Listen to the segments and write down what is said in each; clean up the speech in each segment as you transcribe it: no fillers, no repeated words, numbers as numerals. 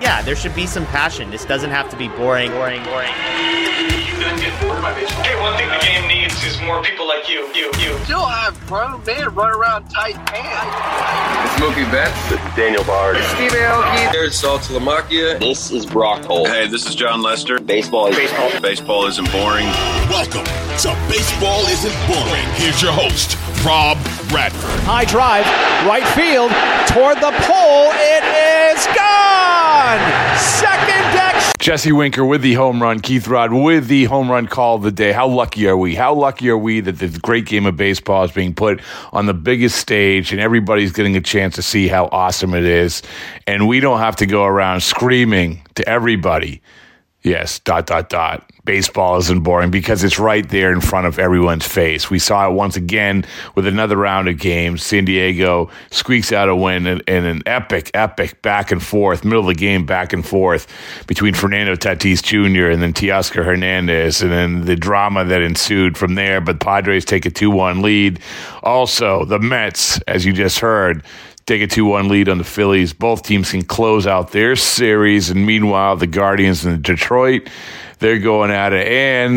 yeah, there should be some passion. This doesn't have to be boring. You done getting bored by baseball? Hey, one thing the game needs is more people like you. Still have grown men run around tight pants. It's Mookie Betts. This is Daniel Bard. Steve Aoki. There's Salt Lamakia. This is Brock Holt. Hey, this is John Lester. Baseball isn't boring. Welcome to Baseball Isn't Boring. Here's your host, Rob Bradford. High drive, right field, toward the pole. It is gone! Second deck. Jesse Winker with the home run. Keith Rod with the home run call of the day. How lucky are we? How lucky are we that this great game of baseball is being put on the biggest stage and everybody's getting a chance to see how awesome it is. And we don't have to go around screaming to everybody, yes, ... Baseball isn't boring, because it's right there in front of everyone's face. We saw it once again with another round of games. San Diego squeaks out a win in an epic back and forth, middle of the game back and forth between Fernando Tatis Jr. and then Teoscar Hernandez, and then the drama that ensued from there. But Padres take a 2-1 lead. Also, the Mets, as you just heard, take a 2-1 lead on the Phillies. Both teams can close out their series, and meanwhile, the Guardians and Detroit, they're going at it.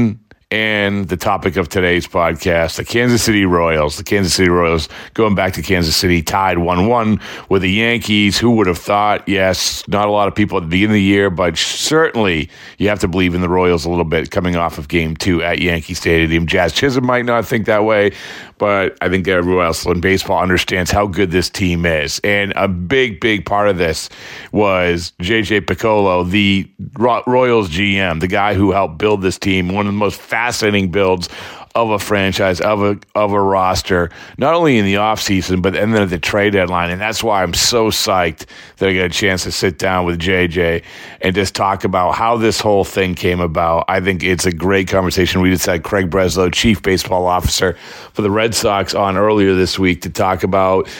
And the topic of today's podcast, the Kansas City Royals. The Kansas City Royals going back to Kansas City, tied 1-1 with the Yankees. Who would have thought? Yes, not a lot of people at the beginning of the year, but certainly you have to believe in the Royals a little bit coming off of Game 2 at Yankee Stadium. Jazz Chisholm might not think that way, but I think everyone else in baseball understands how good this team is. And a big part of this was J.J. Picollo, the Royals GM, the guy who helped build this team, one of the most fascinating builds of a franchise, of a roster, not only in the offseason, but then at the trade deadline. And that's why I'm so psyched that I got a chance to sit down with JJ and just talk about how this whole thing came about. I think it's a great conversation. We just had Craig Breslow, Chief Baseball Officer for the Red Sox, on earlier this week to talk about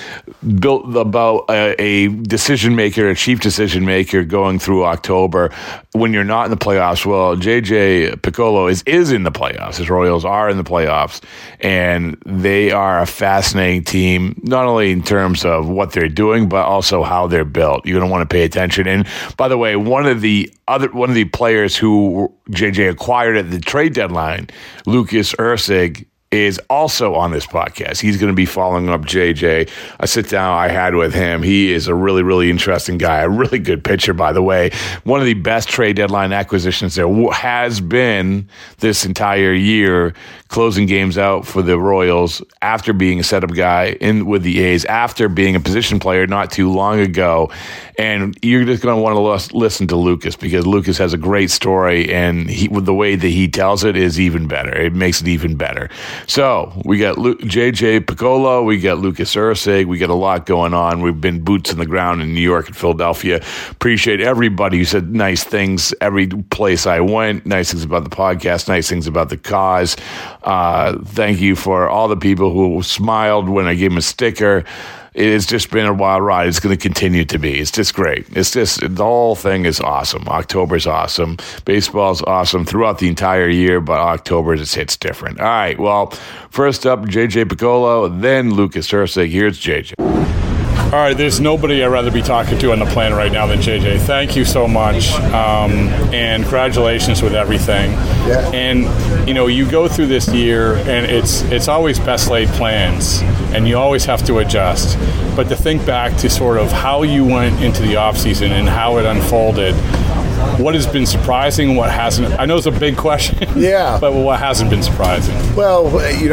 a decision maker, a chief decision maker going through October when you're not in the playoffs. Well, JJ Picollo is in the playoffs. His Royals are in the playoffs, and they are a fascinating team, not only in terms of what they're doing, but also how they're built. You're going to want to pay attention. And by the way, one of the players who JJ acquired at the trade deadline, Lucas Erceg, is also on this podcast. He's going to be following up JJ. A sit down I had with him. He is a really, really interesting guy. A really good pitcher, by the way. One of the best trade deadline acquisitions there has been this entire year, closing games out for the Royals after being a setup guy with the A's, after being a position player not too long ago. And you're just going to want to listen to Lucas, because Lucas has a great story, and the way that he tells it is even better. It makes it even better. So we got J.J. Picollo, we got Lucas Erceg, we got a lot going on. We've been boots in the ground in New York and Philadelphia. Appreciate everybody who said nice things every place I went, nice things about the podcast, nice things about the cause. Thank you for all the people who smiled when I gave them a sticker. It has just been a wild ride. It's going to continue to be. It's just great. It's just, the whole thing is awesome. October's awesome. Baseball's awesome throughout the entire year, but October just hits different. All right, well, first up, JJ Picollo, then Lucas Erceg. Here's JJ. All right, there's nobody I'd rather be talking to on the planet right now than JJ. Thank you so much, and congratulations with everything. Yeah. And, you go through this year, and it's always best laid plans, and you always have to adjust. But to think back to sort of how you went into the offseason and how it unfolded, what has been surprising, what hasn't? I know it's a big question. Yeah. But what hasn't been surprising? Well,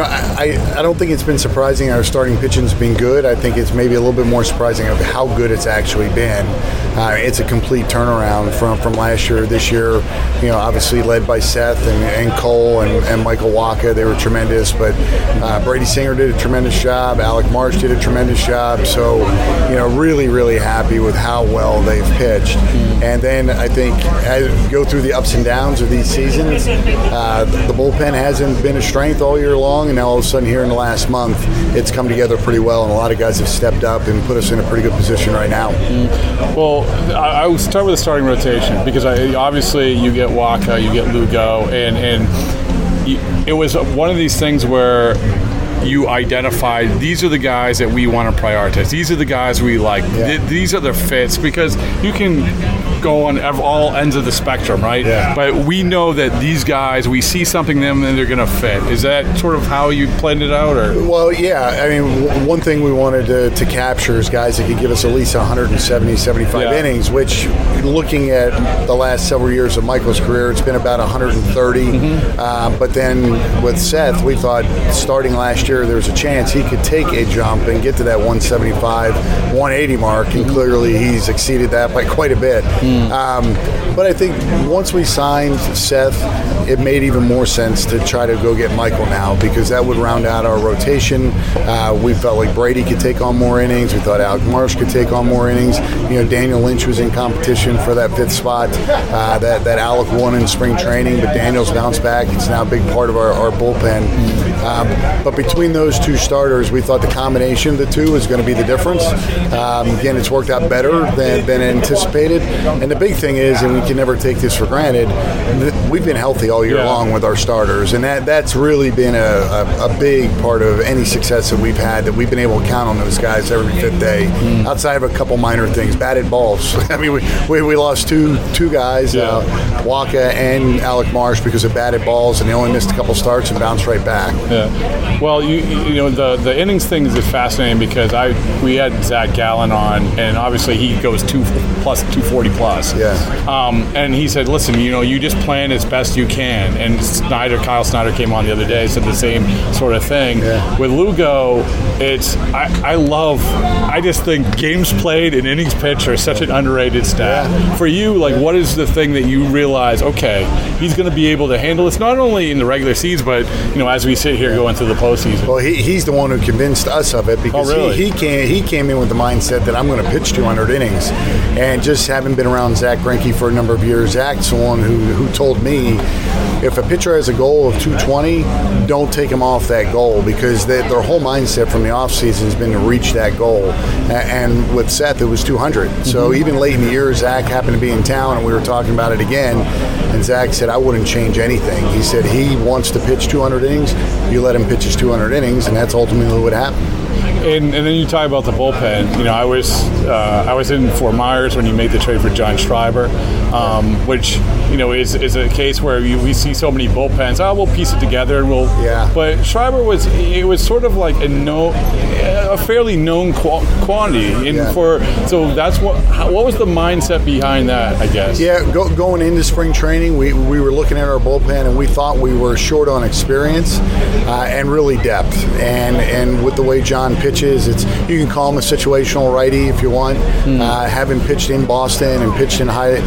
I don't think it's been surprising our starting pitching's been good. I think it's maybe a little bit more surprising of how good it's actually been. It's a complete turnaround from last year. This year, obviously led by Seth and Cole and Michael Wacha. They were tremendous. But Brady Singer did a tremendous job. Alec Marsh did a tremendous job. So, really, really happy with how well they've pitched. And then I think as we go through the ups and downs of these seasons, the bullpen hasn't been a strength all year long, and now all of a sudden here in the last month, it's come together pretty well, and a lot of guys have stepped up and put us in a pretty good position right now. Well, I would start with the starting rotation, because obviously you get Wacha, you get Lugo, and it was one of these things where you identified, these are the guys that we want to prioritize. These are the guys we like. Yeah. These are the fits, because you can go on all ends of the spectrum, right? Yeah. But we know that these guys, we see something in them and they're going to fit. Is that sort of how you planned it out? Or? Well, yeah. I mean, one thing we wanted to capture is guys that could give us at least 170, 75 innings, which, looking at the last several years of Michael's career, it's been about 130. But then with Seth, we thought starting last year, there was a chance he could take a jump and get to that 175, 180 mark, and clearly he's exceeded that by quite a bit. But I think once we signed Seth, it made even more sense to try to go get Michael now, because that would round out our rotation. We felt like Brady could take on more innings. We thought Alec Marsh could take on more innings. You know, Daniel Lynch was in competition for that 5th spot. That Alec won in spring training, but Daniel's bounced back. It's now a big part of our bullpen. But between those two starters, we thought the combination of the two was going to be the difference. Again, it's worked out better than anticipated. And the big thing is, and we can never take this for granted, we've been healthy all year long with our starters. And that's really been a big part of any success that we've had, that we've been able to count on those guys every 5th day, outside of a couple minor things. Batted balls. I mean, we lost two guys, Waka and Alec Marsh, because of batted balls, and they only missed a couple starts and bounced right back. Yeah. Well, you know, the innings thing is fascinating, because we had Zach Gallen on, and obviously he goes 240 plus. Yeah. And he said, listen, you know, you just plan as best you can. And Kyle Snyder came on the other day, said the same sort of thing. Yeah. With Lugo, I just think games played and innings pitched are such an underrated stat. Yeah. For you, like, what is the thing that you realize, okay, he's going to be able to handle this not only in the regular season, but, you know, as we sit here going through the postseason? Well, he's the one who convinced us of it, because he came in with the mindset that I'm going to pitch 200 innings. And just having been around Zach Greinke for a number of years, Zach's the one who told me, if a pitcher has a goal of 220, don't take him off that goal, because their whole mindset from the offseason has been to reach that goal. And with Seth, it was 200. So even late in the year, Zach happened to be in town, and we were talking about it again, and Zach said, I wouldn't change anything. He said he wants to pitch 200 innings. You let him pitch his 200 innings, and that's ultimately what happened. And then you talk about the bullpen. You know, I was in Fort Myers when you made the trade for John Schreiber, which, you know, is a case where we see so many bullpens. We'll piece it together and we'll. Yeah. But Schreiber was sort of like a fairly known quantity. So that's what was the mindset behind that, I guess. Yeah, going into spring training, we were looking at our bullpen, and we thought we were short on experience and really depth. And with the way John pitches, you can call him a situational righty if you want. Having pitched in Boston and pitched in high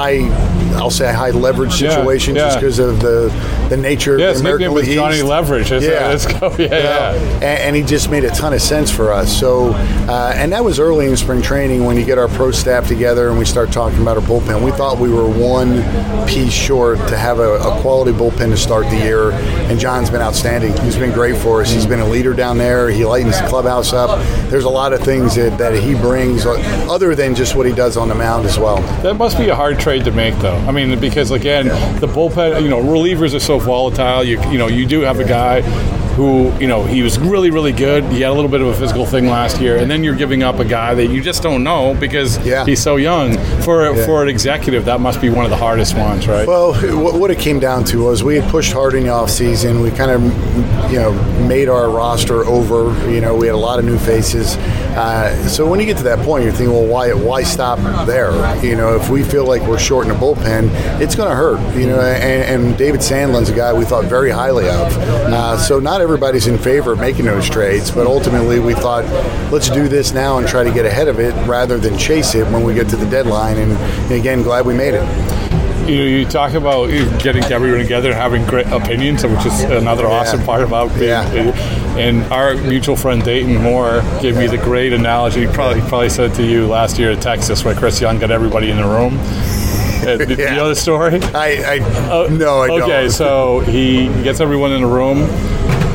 leverage situations, just because of the nature of the American League East. Johnny Leverage. Let's go. And he just made a ton of sense for us. So, and that was early in spring training when you get our pro staff together and we start talking about our bullpen. We thought we were one piece short to have a quality bullpen to start the year, and John's been outstanding. He's been great for us. He's been a leader down there. He lightens the clubhouse up. There's a lot of things that he brings other than just what he does on the mound as well. That must be a hard trade to make, though. I mean, because again, the bullpen, you know, relievers are so volatile. You do have a guy who, you know, he was really, really good. He had a little bit of a physical thing last year, and then you're giving up a guy that you just don't know because he's so young. For an executive, that must be one of the hardest ones, right? Well, what it came down to was we had pushed hard in the offseason. We kind of, you know, made our roster over. You know, we had a lot of new faces. So when you get to that point, you're thinking, well, why stop there? You know, if we feel like we're short in the bullpen, it's going to hurt. You know, and David Sandlin's a guy we thought very highly of. So not everybody's in favor of making those trades, but ultimately we thought, let's do this now and try to get ahead of it rather than chase it when we get to the deadline. And again, glad we made it. You talk about getting everyone together and having great opinions, which is another awesome part about being. And our mutual friend Dayton Moore gave me the great analogy. He probably said to you last year at Texas when Chris Young got everybody in the room. Do you know the story? No, I don't. Okay, so he gets everyone in the room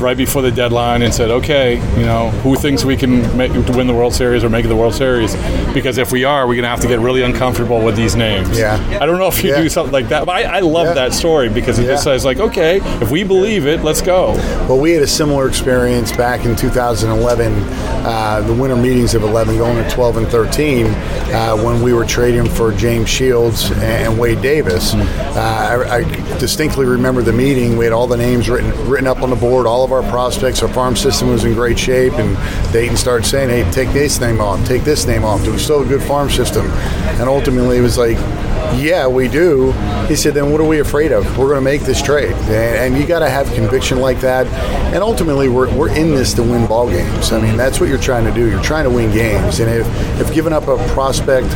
right before the deadline and said, okay, who thinks we can win the World Series or make it the World Series? Because if we are, we're going to have to get really uncomfortable with these names. Yeah. I don't know if you do something like that, but I love that story because it just says, like, okay, if we believe it, let's go. Well, we had a similar experience back in 2011, the winter meetings of 11 going to 12 and 13, when we were trading for James Shields and Wade Davis. I distinctly remember the meeting. We had all the names written up on the board, all of our prospects. Our farm system was in great shape, and Dayton started saying, hey, take this name off, take this name off. Do we still have a good farm system? And ultimately it was like, yeah, we do. He said, then what are we afraid of? We're going to make this trade. And you got to have conviction like that. And ultimately, we're in this to win ball games. I mean, that's what you're trying to do. You're trying to win games. And if giving up a prospect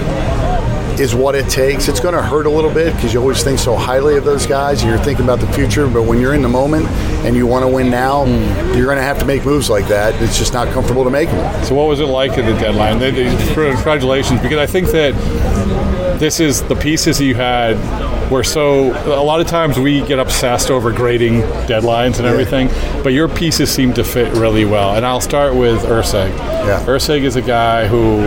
is what it takes, it's going to hurt a little bit because you always think so highly of those guys and you're thinking about the future. But when you're in the moment and you want to win now, you're going to have to make moves like that. It's just not comfortable to make them. So what was it like at the deadline? Congratulations, because I think that this is the pieces you had were so, a lot of times we get obsessed over grading deadlines and everything, but your pieces seem to fit really well. And I'll start with Irsay. Yeah. Irsay is a guy who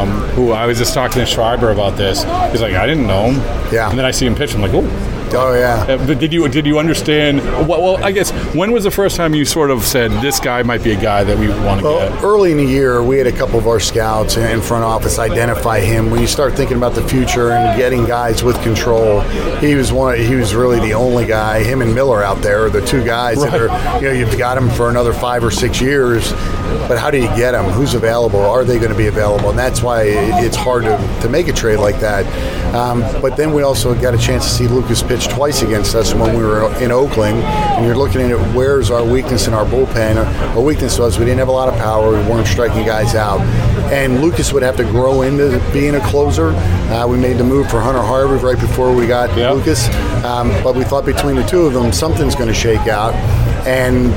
I was just talking to Schreiber about this. He's like, I didn't know him. Yeah. And then I see him pitch, I'm like, oh. Oh, yeah. But did you understand? Well, I guess, when was the first time you sort of said, this guy might be a guy that we want to get? Early in the year, we had a couple of our scouts in front office identify him. When you start thinking about the future and getting guys with control, he was really the only guy. Him and Miller out there are the two guys that are, you've got him for another 5 or 6 years, but how do you get them? Who's available? Are they going to be available? And that's why it's hard to make a trade like that. But then we also got a chance to see Lucas pitch twice against us when we were in Oakland, and you're looking at it, where's our weakness in our bullpen? Our weakness was we didn't have a lot of power, we weren't striking guys out, and Lucas would have to grow into being a closer. We made the move for Hunter Harvey right before we got Lucas, but we thought between the two of them something's going to shake out, and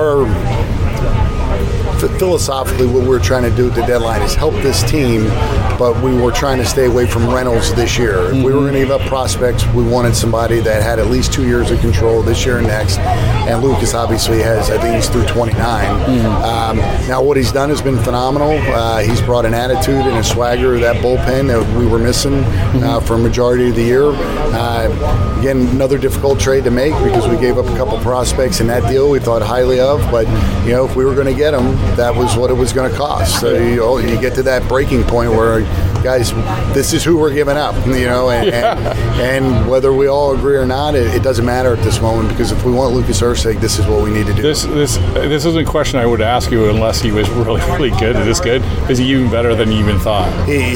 philosophically what we're trying to do at the deadline is help this team, but we were trying to stay away from Reynolds this year. If we were going to give up prospects, we wanted somebody that had at least 2 years of control this year and next, and Lucas obviously has, I think he's through 29. Now what he's done has been phenomenal. He's brought an attitude and a swagger to that bullpen that we were missing for a majority of the year. Again, another difficult trade to make because we gave up a couple prospects in that deal we thought highly of, but if we were going to get them, that was what it was going to cost. So you get to that breaking point where, guys, this is who we're giving up, and whether we all agree or not, it doesn't matter at this moment, because if we want Lucas Irsay, this is what we need to do. This isn't a question I would ask you unless he was really, really good. Is this good? Is he even better than you even thought?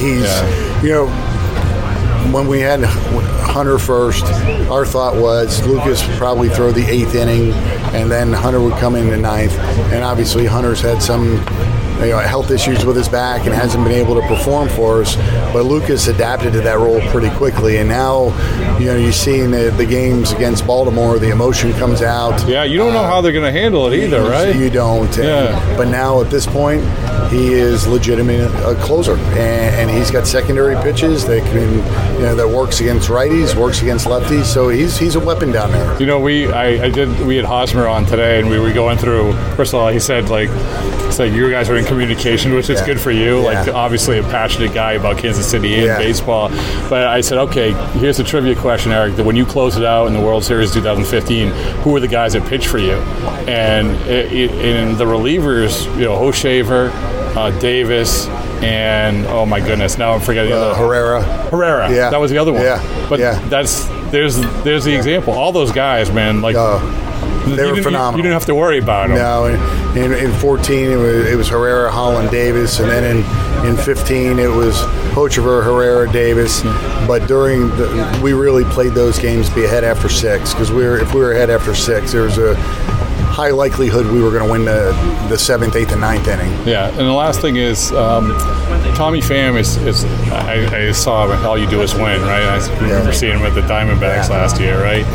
When we had Hunter first, our thought was Lucas would probably throw the 8th inning, and then Hunter would come in the 9th. And obviously Hunter's had some health issues with his back and hasn't been able to perform for us. But Lucas adapted to that role pretty quickly, and now you see in the games against Baltimore, the emotion comes out. Yeah, you don't know how they're going to handle it either, right? You don't. But now at this point, he is legitimate a closer, and he's got secondary pitches that can that works against righties, works against lefties. So he's a weapon down there. We had Hosmer on today, and we were going through. First of all, he said you guys are in communication, which is good for you. Like, obviously a passionate guy about Kansas City and baseball. But I said, okay, here's a trivia question, Eric. That when you closed it out in the World Series 2015, who were the guys that pitched for you? And in the relievers, Hoshaver, Davis, and oh my goodness, now I'm forgetting the other. Herrera. Yeah, that was the other one. But there's the example. All those guys, man, they were phenomenal. You didn't have to worry about them. No, in 14 it was Herrera, Holland, Davis, and then in 15 it was Hochevar, Herrera, Davis. But we really played those games to be ahead after 6, because if we were ahead after 6, there was a high likelihood we were going to win the 7th, 8th, and 9th inning. Yeah, and the last thing is Tommy Pham is I saw him, all you do is win, right? I remember seeing him at the Diamondbacks last year, right?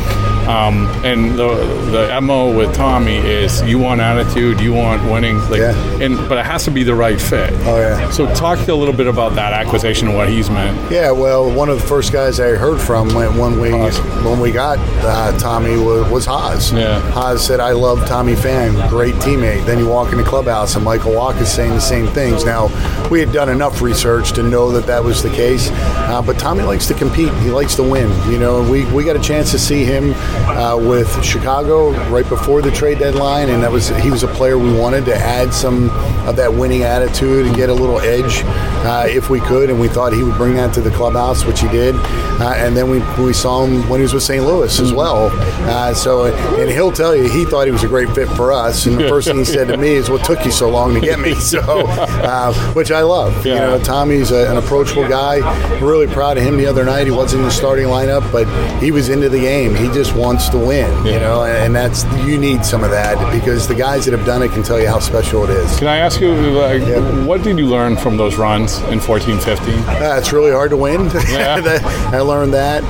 And the MO with Tommy is you want attitude, you want winning, but it has to be the right fit. Oh yeah. So talk a little bit about that acquisition and what he's meant. Yeah, well, one of the first guys I heard from when we got Tommy was Haas. Yeah. Haas said, "I love Tommy Pham, great teammate." Then you walk in the clubhouse and Michael Walk is saying the same things. Now, we had done enough research to know that was the case, but Tommy likes to compete. He likes to win. You know, we got a chance to see him with Chicago right before the trade deadline, and he was a player we wanted to add some of that winning attitude and get a little edge if we could, and we thought he would bring that to the clubhouse, which he did. And then we saw him when he was with St. Louis as well. And he'll tell you he thought he was a great fit for us. And the first thing he said to me is, "What took you so long to get me?" So, which I love. Yeah. You know, Tommy's an approachable guy. Really proud of him the other night. He wasn't in the starting lineup, but he was into the game. He just wants to win. You know, and you need some of that because the guys that have done it can tell you how special it is. Can I ask you, what did you learn from those runs in 14-15? It's really hard to win. Yeah. I learned that.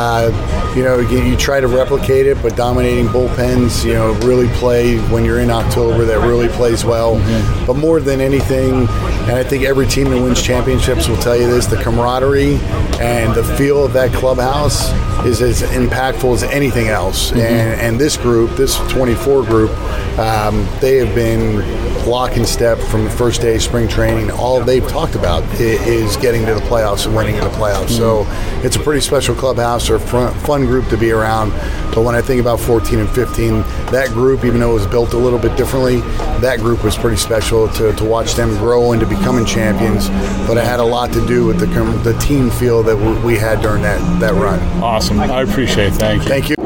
You know, you try to replicate it, but dominating bullpens, you know, really play when you're in October. That really plays well. Mm-hmm. But more than anything, and I think every team that wins championships will tell you this, the camaraderie and the feel of that clubhouse is as impactful as anything else. Mm-hmm. And this group, this 24 group, they have been lock and step from the first day of spring training. All they've talked about is getting to the playoffs and winning in the playoffs. Mm-hmm. So it's a pretty special clubhouse or fun group to be around. But when I think about 14 and 15, that group, even though it was built a little bit differently, that group was pretty special to watch them grow into becoming champions. But it had a lot to do with the team feel that we had during that run. Awesome. I appreciate it. Thank you. Thank you.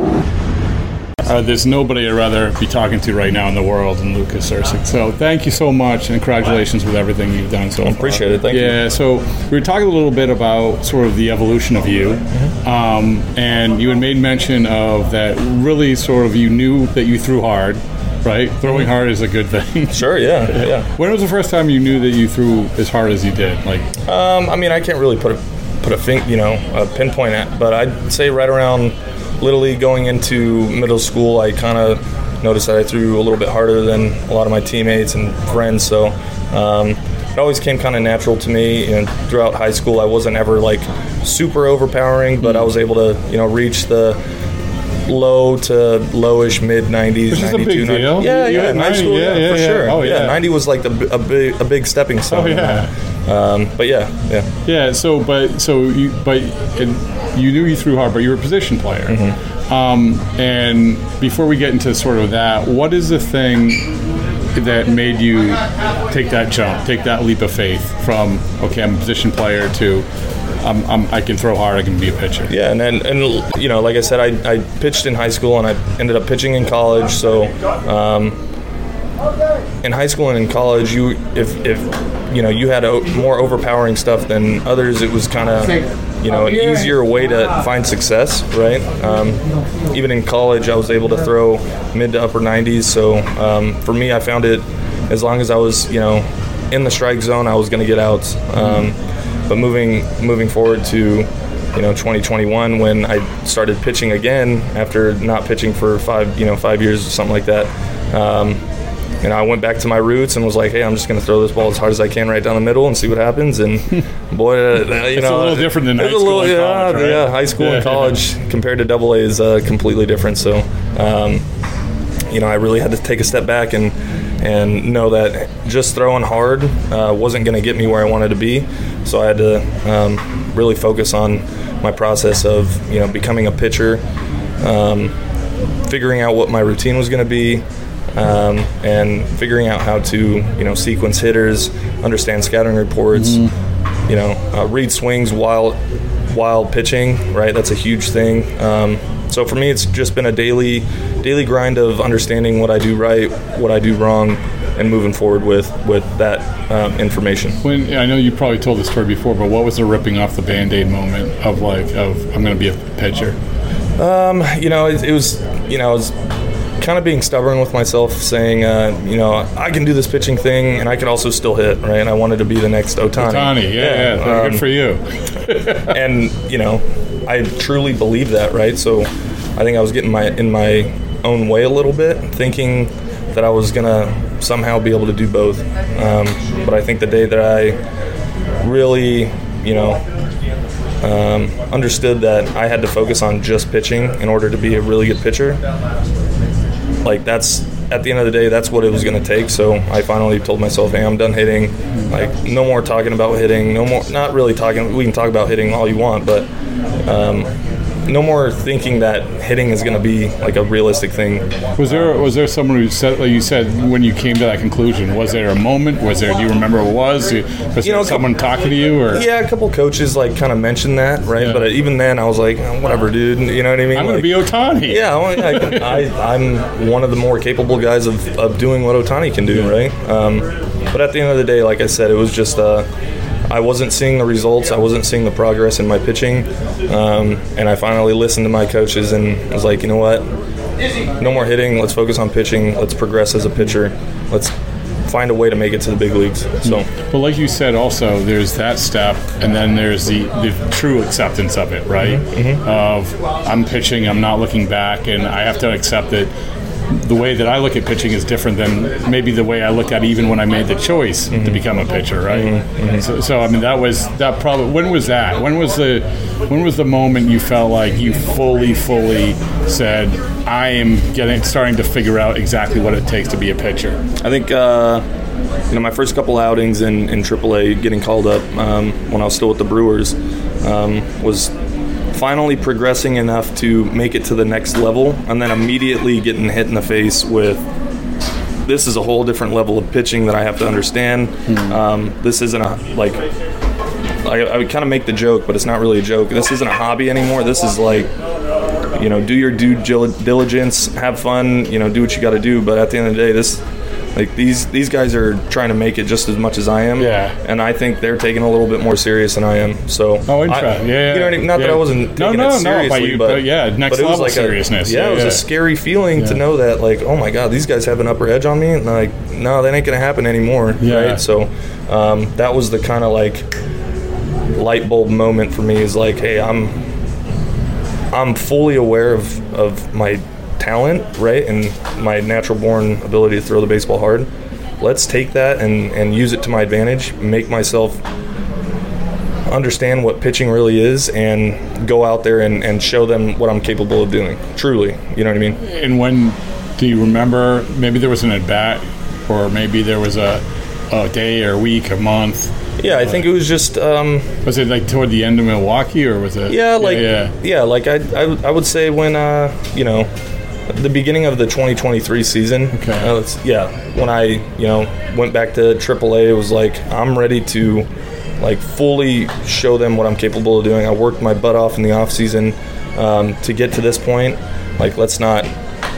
There's nobody I'd rather be talking to right now in the world than Lucas Erceg. So thank you so much, and congratulations with everything you've done so far. Appreciate it. Thank you. Yeah, so we were talking a little bit about sort of the evolution of you, and you had made mention of that really sort of you knew that you threw hard, right? Throwing hard is a good thing. Sure, yeah. When was the first time you knew that you threw as hard as you did? I mean, I can't really put a pinpoint at, but I'd say right around Little League going into middle school, I kind of noticed that I threw a little bit harder than a lot of my teammates and friends. So it always came kind of natural to me. And throughout high school, I wasn't ever like super overpowering, but I was able to reach the low to lowish mid 90s. Which is a big deal. Yeah, in high school, for sure. Oh, yeah. 90 was like a big stepping stone. Oh, yeah. But yeah. Yeah. So you knew you threw hard, but you were a position player. Mm-hmm. And before we get into sort of that, what is the thing that made you take that jump, take that leap of faith from I'm a position player to I can throw hard, I can be a pitcher? Yeah, and like I said, I pitched in high school and I ended up pitching in college. So in high school and in college, if you had more overpowering stuff than others, it was kind of an easier way to find success, right? Even in college, I was able to throw mid to upper 90s. So for me, I found it, as long as I was in the strike zone, I was going to get outs. But moving forward to 2021, when I started pitching again after not pitching for 5 years or something like that. I went back to my roots and was like, hey, I'm just going to throw this ball as hard as I can right down the middle and see what happens. And boy, it's a little different than high school and college, right? Yeah, high school and college compared to AA is completely different. So, I really had to take a step back and know that just throwing hard wasn't going to get me where I wanted to be. So I had to really focus on my process of becoming a pitcher, figuring out what my routine was going to be. And figuring out how to, sequence hitters, understand scouting reports, read swings while pitching, right? That's a huge thing. So for me, it's just been a daily grind of understanding what I do right, what I do wrong, and moving forward with that information. I know you probably told this story before, but what was the ripping off the Band-Aid moment of I'm going to be a pitcher? It was kind of being stubborn with myself, saying, I can do this pitching thing, and I can also still hit, right? And I wanted to be the next Ohtani. Yeah. Good for you. And, I truly believe that, right? So I think I was getting in my own way a little bit, thinking that I was going to somehow be able to do both. But I think the day that I really, understood that I had to focus on just pitching in order to be a really good pitcher, like that's, at the end of the day, that's what it was going to take. So I finally told myself, hey, I'm done hitting. Like, no more talking about hitting. No more, not really talking. We can talk about hitting all you want, but no more thinking that hitting is going to be like a realistic thing. Was there someone who said, like you said, when you came to that conclusion? Was there a moment? Do you remember what it was? Was there someone talking to you? Or? Yeah, a couple coaches like kind of mentioned that, right? Yeah. But even then, I was like, oh, whatever, dude. You know what I mean? I'm going to be Ohtani. Yeah, I'm one of the more capable guys of doing what Ohtani can do, right? But at the end of the day, like I said, it was just I wasn't seeing the results. I wasn't seeing the progress in my pitching. And I finally listened to my coaches and was like, you know what? No more hitting. Let's focus on pitching. Let's progress as a pitcher. Let's find a way to make it to the big leagues. So, but like you said, also there's that step, and then there's the true acceptance of it, right? Mm-hmm. Of I'm pitching, I'm not looking back, and I have to accept that the way that I look at pitching is different than maybe the way I looked at it even when I made the choice to become a pitcher, right? Mm-hmm. So I mean, that probably, when was that? When was the moment you felt like you fully said, I am starting to figure out exactly what it takes to be a pitcher? I think my first couple outings in AAA, getting called up when I was still with the Brewers, was finally progressing enough to make it to the next level, and then immediately getting hit in the face with, this is a whole different level of pitching that I have to understand. This isn't I would kind of make the joke, but it's not really a joke. This isn't a hobby anymore. This is like, do your due diligence, have fun, do what you got to do. But at the end of the day, these guys are trying to make it just as much as I am. Yeah. And I think they're taking it a little bit more serious than I am. So. Oh, interesting. Yeah. You know what I mean? Not that I wasn't taking it seriously, but next level like seriousness. It was a scary feeling to know that, like, oh my God, these guys have an upper edge on me, and like, no, that ain't gonna happen anymore. Yeah. Right. So, that was the kind of like light bulb moment for me. Is like, hey, I'm fully aware of my talent, right, and my natural born ability to throw the baseball hard. Let's take that and use it to my advantage, make myself understand what pitching really is, and go out there and show them what I'm capable of doing, truly. You know what I mean? And when do you remember, maybe there was an at-bat, or maybe there was a day or a week, a month? Yeah, I think it was just... was it like toward the end of Milwaukee, or was it... Yeah, like I would say when, the beginning of the 2023 season. Okay. When I, went back to AAA, it was like, I'm ready to, like, fully show them what I'm capable of doing. I worked my butt off in the off season to get to this point. Like, let's not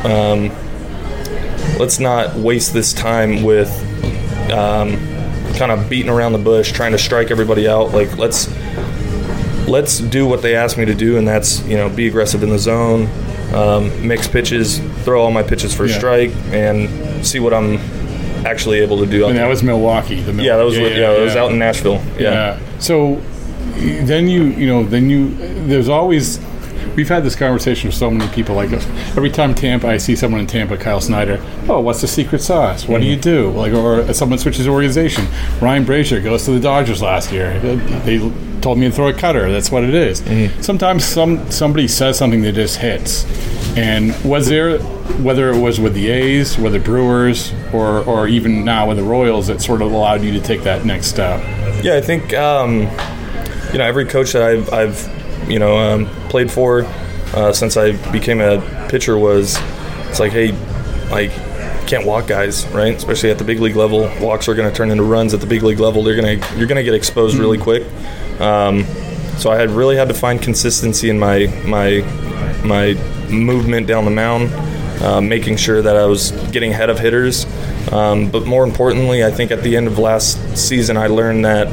waste this time with kind of beating around the bush, trying to strike everybody out. Like, let's do what they asked me to do, and that's, be aggressive in the zone. Mix pitches, throw all my pitches for a strike, and see what I'm actually able to do. And that was Milwaukee. It was out in Nashville. Yeah. So then there's always, we've had this conversation with so many people. Like, every time I see someone in Tampa, Kyle Snyder, oh, what's the secret sauce? What do you do? Like, or someone switches organization. Ryan Brazier goes to the Dodgers last year. They told me to throw a cutter. That's what it is. Mm-hmm. Sometimes somebody says something that just hits. And was there, whether it was with the A's, with the Brewers, or even now with the Royals, that sort of allowed you to take that next step? Yeah, I think every coach that I've played for since I became a pitcher it's like, hey, like, can't walk guys, right? Especially at the big league level, walks are going to turn into runs at the big league level. You're going to get exposed really quick. So I had really had to find consistency in my movement down the mound, making sure that I was getting ahead of hitters. But more importantly, I think at the end of last season, I learned that,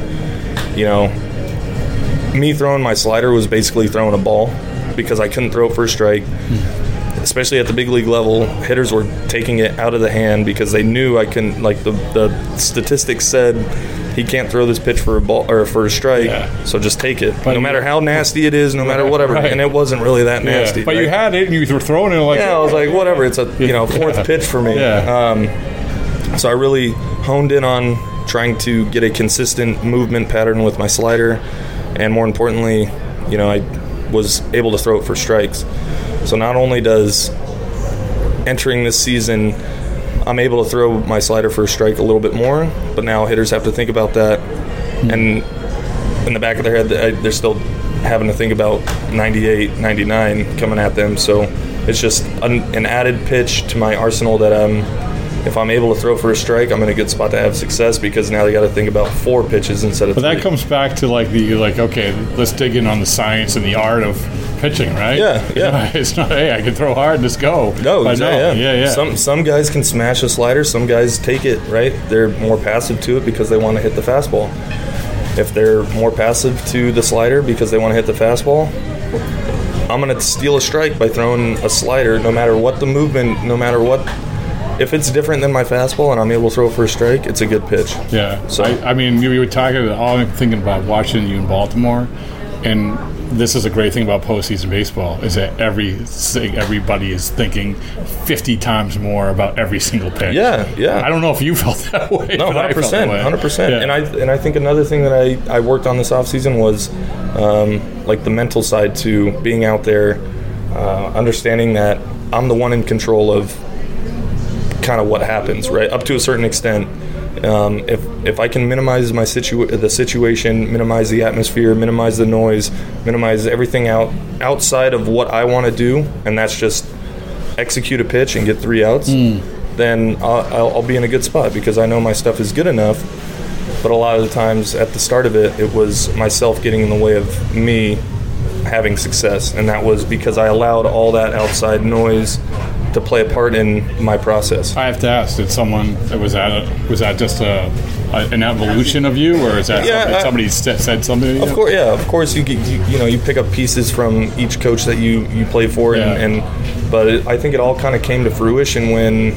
me throwing my slider was basically throwing a ball, because I couldn't throw it for a strike. Especially at the big league level, hitters were taking it out of the hand because they knew I couldn't, like the statistics said, he can't throw this pitch for a ball or for a strike, so just take it. But no matter how nasty it is, no matter whatever. And it wasn't really that nasty. But you had it, and you were throwing it like... Yeah, I was like, whatever. It's a fourth pitch for me. So I really honed in on trying to get a consistent movement pattern with my slider, and more importantly, I was able to throw it for strikes. So not only does entering this season, I'm able to throw my slider for a strike a little bit more, but now hitters have to think about that, and in the back of their head, they're still having to think about 98, 99 coming at them. So it's just an added pitch to my arsenal that if I'm able to throw for a strike, I'm in a good spot to have success, because now they got to think about 4 pitches instead of 3. But that comes back to okay, let's dig in on the science and the art of pitching, right? Yeah. It's not, hey, I can throw hard, let's go. No, exactly. Yeah. Some guys can smash a slider. Some guys take it, right? They're more passive to it because they want to hit the fastball. If they're more passive to the slider because they want to hit the fastball, I'm going to steal a strike by throwing a slider, no matter what the movement, no matter what. If it's different than my fastball and I'm able to throw for a strike, it's a good pitch. Yeah. So we were talking. All I'm thinking about watching you in Baltimore, and this is a great thing about postseason baseball, is that everybody is thinking 50 times more about every single pitch. Yeah. I don't know if you felt that way. No, 100%. Yeah. And I think another thing that I worked on this offseason was the mental side to being out there, understanding that I'm the one in control of kind of what happens, right? Up to a certain extent. If I can minimize the situation, minimize the atmosphere, minimize the noise, minimize everything outside of what I want to do, and that's just execute a pitch and get 3 outs, then I'll be in a good spot, because I know my stuff is good enough. But a lot of the times at the start of it was myself getting in the way of me having success, and that was because I allowed all that outside noise to play a part in my process. I have to ask, was that just an evolution of you, or is that somebody said something to you? Of course you pick up pieces from each coach that you play for, but I think it all kind of came to fruition when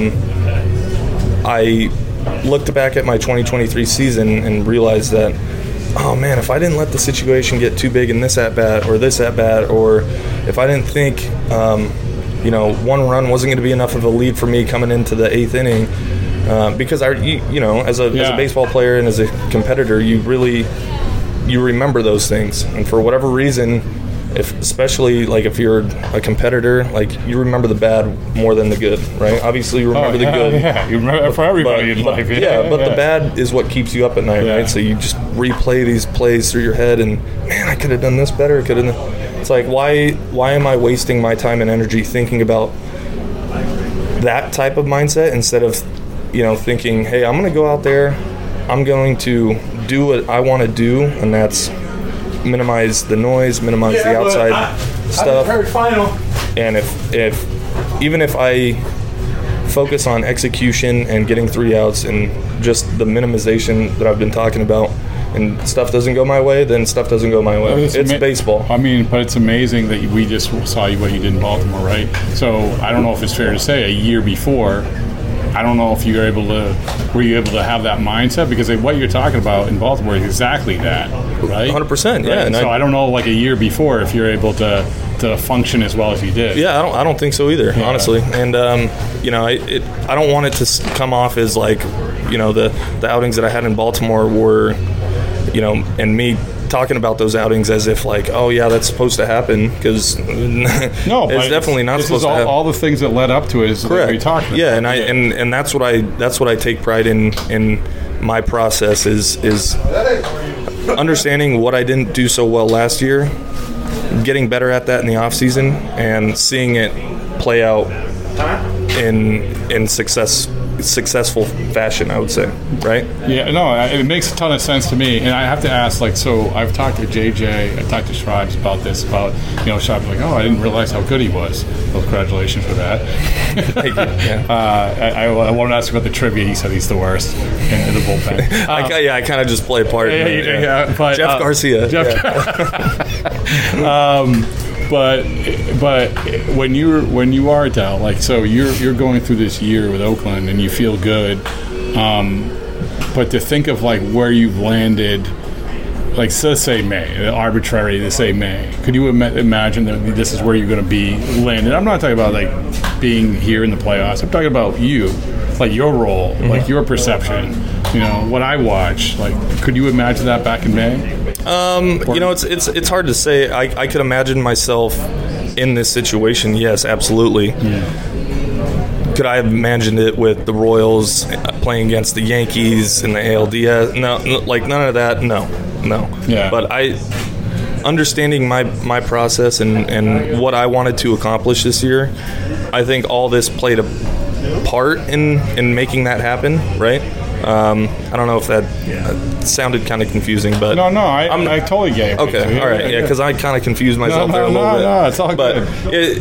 I looked back at my 2023 season and realized that, oh man, if I didn't let the situation get too big in this at-bat, or if I didn't think one run wasn't going to be enough of a lead for me coming into the 8th inning, because as a baseball player and as a competitor, you remember those things, and for whatever reason, especially if you're a competitor, you remember the bad more than the good, right? Obviously, you remember the good. Yeah, you remember for everybody in life. But the bad is what keeps you up at night, right? So you just replay these plays through your head, and man, I could have done this better. It's like, why am I wasting my time and energy thinking about that type of mindset instead of, thinking, hey, I'm going to go out there, I'm going to do what I want to do, and that's minimize the noise, minimize the outside stuff. And if I focus on execution and getting 3 outs and just the minimization that I've been talking about, and stuff doesn't go my way, then stuff doesn't go my way. It's baseball. I mean, but it's amazing that we just saw what you did in Baltimore, right? So I don't know if it's fair to say a year before, I don't know if were you able to have that mindset, because what you're talking about in Baltimore is exactly that, right? 100%, yeah. Right? So I don't know, a year before, if you're able to function as well as you did. Yeah, I don't think so either, honestly. And I don't want it to come off as the outings that I had in Baltimore were, and me talking about those outings as if oh yeah, that's supposed to happen, because no, it's definitely not supposed to happen. All the things that led up to it is correct. What you're talking about. Yeah, and that's what I take pride in my process is understanding what I didn't do so well last year, getting better at that in the off season, and seeing it play out in successful fashion, I would say, right? Yeah, no, it makes a ton of sense to me. And I have to ask, so I've talked to JJ, I talked to Schreiber about this, Schreiber's I didn't realize how good he was. Well, congratulations for that. Thank you. Yeah. I want to ask about the trivia. He said he's the worst in the bullpen. I kind of just play a part. But, Jeff Garcia. But when you are Dal, so you're going through this year with Oakland and you feel good, But to think of like where you've landed, like so say May, arbitrary to say May. Could you imagine that this is where you're going to be landed? I'm not talking about like being here in the playoffs. I'm talking about you, like your role, like your perception. You know what I watch. Like, could you imagine that back in May? You know, it's hard to say. I could imagine myself in this situation. Yes, absolutely. Yeah. Could I have imagined it with the Royals playing against the Yankees in the ALDS? No, like none of that. No. Yeah. But understanding my process and what I wanted to accomplish this year, I think all this played a part in making that happen. Right. I don't know if that sounded kind of confusing, but no, I totally get it. Okay, all right, yeah, because I kind of confused myself there a little bit. No, it's all but good.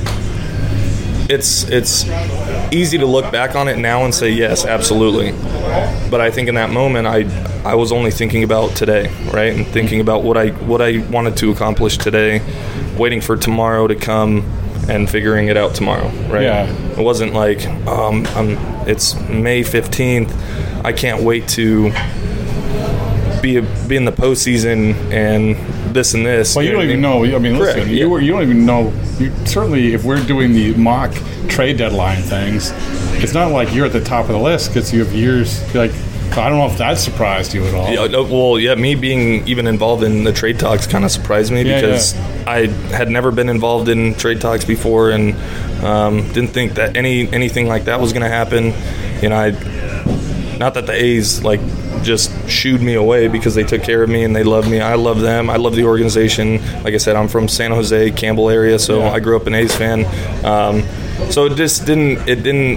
It's easy to look back on it now and say yes, absolutely. But I think in that moment, I was only thinking about today, right, and thinking about what I wanted to accomplish today, waiting for tomorrow to come and figuring it out tomorrow, right? Yeah. It wasn't like it's May 15th. I can't wait to be in the postseason and this and this. Well, you don't even know. I mean, Correct, listen, yeah. you don't even know. Certainly, if we're doing the mock trade deadline things, it's not like you're at the top of the list because you have years. Like, I don't know if that surprised you at all. Yeah, well, yeah, me being even involved in the trade talks kind of surprised me because I had never been involved in trade talks before and didn't think that anything like that was going to happen. You know, not that the A's like just shooed me away because they took care of me and they love me. I love them. I love the organization. Like I said, I'm from San Jose, Campbell area, so I grew up an A's fan. So it just didn't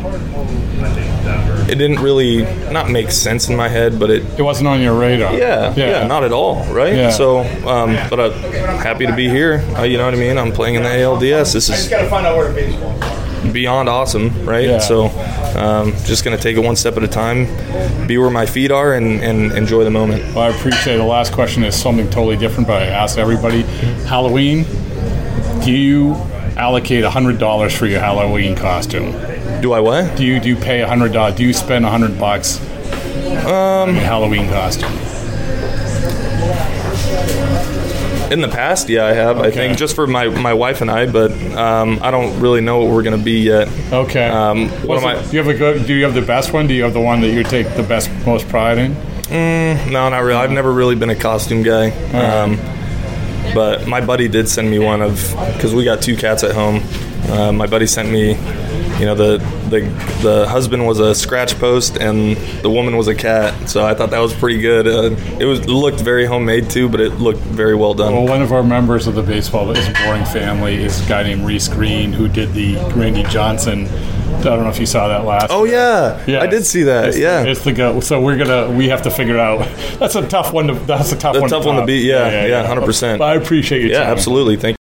really not make sense in my head, but it wasn't on your radar. Yeah, not at all, right? Yeah. So, but I'm happy to be here. You know what I mean? I'm playing in the ALDS. This is beyond awesome, right? Yeah. So, just going to take it one step at a time, be where my feet are, and enjoy the moment. Well, I appreciate it. The last question is something totally different, but I asked everybody. Halloween, do you allocate $100 for your Halloween costume? Do I what? Do you pay $100? Do you spend $100 on your Halloween costume? In the past, yeah, I have. Okay. I think just for my wife and I, but I don't really know what we're going to be yet. Okay. Do you have the best one? Do you have the one that you take the most pride in? No, not really. I've never really been a costume guy. But my buddy did send me one because we got 2 cats at home. My buddy sent me. You know, the husband was a scratch post and the woman was a cat, so I thought that was pretty good. It looked very homemade too, but it looked very well done. Well, one of our members of the Baseball is Boring Family is a guy named Reese Green who did the Randy Johnson. I don't know if you saw that last. Oh yeah, I did see that. It's the go. So we have to figure out. That's a tough one to. That's a tough one. Tough one to beat. Yeah, 100%. But I appreciate your time. Yeah, absolutely. Thank you.